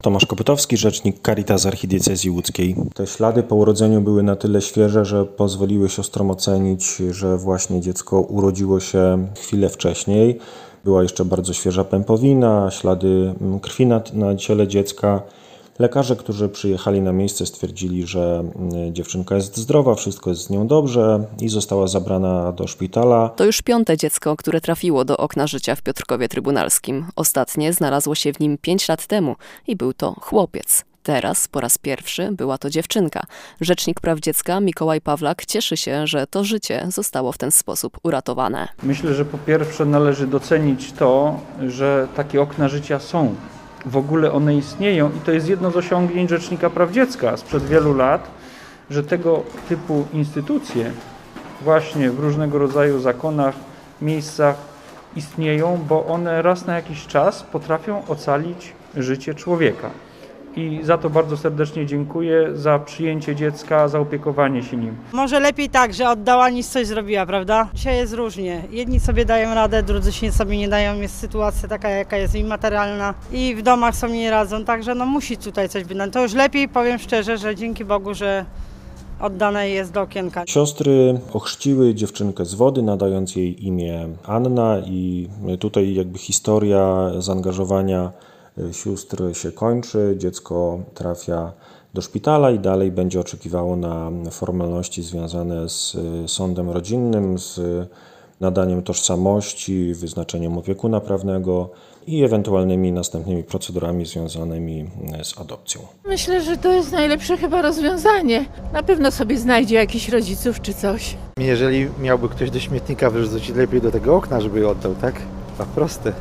Tomasz Kopytowski, rzecznik Caritas Archidiecezji Łódzkiej. Te ślady po urodzeniu były na tyle świeże, że pozwoliły siostrom ocenić, że właśnie dziecko urodziło się chwilę wcześniej. Była jeszcze bardzo świeża pępowina, ślady krwi na ciele dziecka. Lekarze, którzy przyjechali na miejsce, stwierdzili, że dziewczynka jest zdrowa, wszystko jest z nią dobrze i została zabrana do szpitala. To już 5. dziecko, które trafiło do okna życia w Piotrkowie Trybunalskim. Ostatnie znalazło się w nim 5 lat temu i był to chłopiec. Teraz po raz pierwszy była to dziewczynka. Rzecznik Praw Dziecka Mikołaj Pawlak cieszy się, że to życie zostało w ten sposób uratowane. Myślę, że po pierwsze należy docenić to, że takie okna życia są. W ogóle one istnieją i to jest jedno z osiągnięć Rzecznika Praw Dziecka sprzed wielu lat, że tego typu instytucje właśnie w różnego rodzaju zakonach, miejscach istnieją, bo one raz na jakiś czas potrafią ocalić życie człowieka. I za to bardzo serdecznie dziękuję, za przyjęcie dziecka, za opiekowanie się nim. Może lepiej tak, że oddała niż coś zrobiła, prawda? Dzisiaj jest różnie. Jedni sobie dają radę, drudzy się sobie nie dają. Jest sytuacja taka, jaka jest i materialna i w domach sobie nie radzą, także no musi tutaj coś być. To już lepiej, powiem szczerze, że dzięki Bogu, że oddane jest do okienka. Siostry ochrzciły dziewczynkę z wody, nadając jej imię Anna i tutaj jakby historia zaangażowania sióstr się kończy, dziecko trafia do szpitala i dalej będzie oczekiwało na formalności związane z sądem rodzinnym, z nadaniem tożsamości, wyznaczeniem opiekuna prawnego i ewentualnymi następnymi procedurami związanymi z adopcją. Myślę, że to jest najlepsze chyba rozwiązanie. Na pewno sobie znajdzie jakichś rodziców czy coś. Jeżeli miałby ktoś do śmietnika wyrzucić, lepiej do tego okna, żeby je oddał, tak? Tak proste.